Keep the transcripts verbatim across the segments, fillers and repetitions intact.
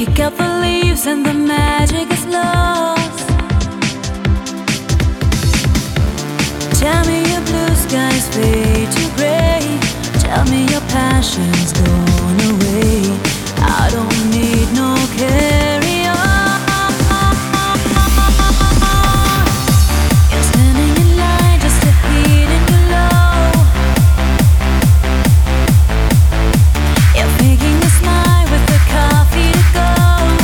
Kick up the leaves and the magic is lost. Tell me your blue skies fade to gray. Tell me your passion's gone away. I don't need no carry on. You're standing in line just to heat in your low. You're making me smile with the coffee to go.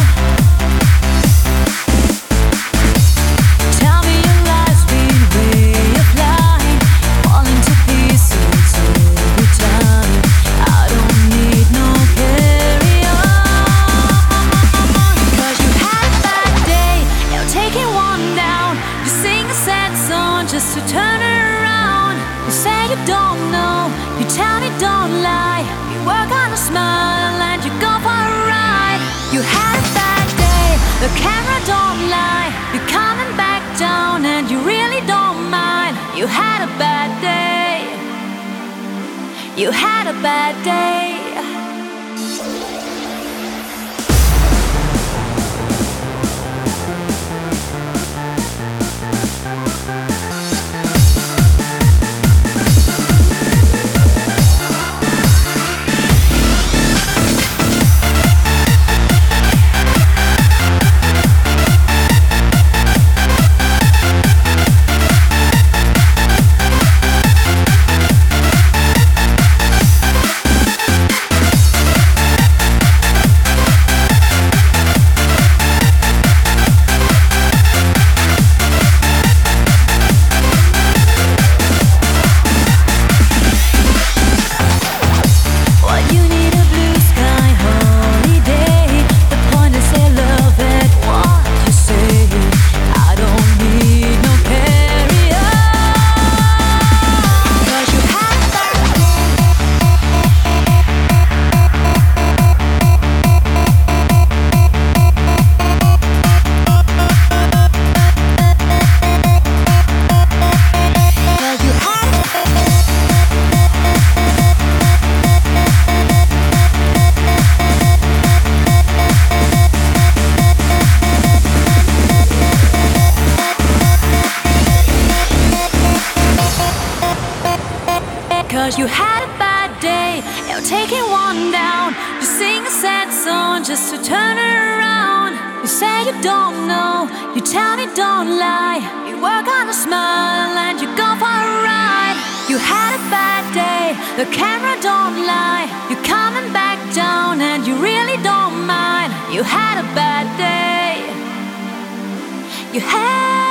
Tell me your life's been way of lying, falling to pieces every time. I don't need no carry on. Cause you had a bad day, you're taking one down. You sing a sad song just to turn it around. You say you don't know, you tell me don't lie. You work on a smile and you go for a ride. You had a bad day, the camera don't lie. You're coming back down and you really don't mind. You had a bad day. You had a bad day. Cause you had a bad day, you're taking one down. You sing a sad song just to turn it around. You say you don't know, you tell me don't lie. You work on a smile and you go for a ride. You had a bad day, the camera don't lie. You're coming back down and you really don't mind. You had a bad day. You had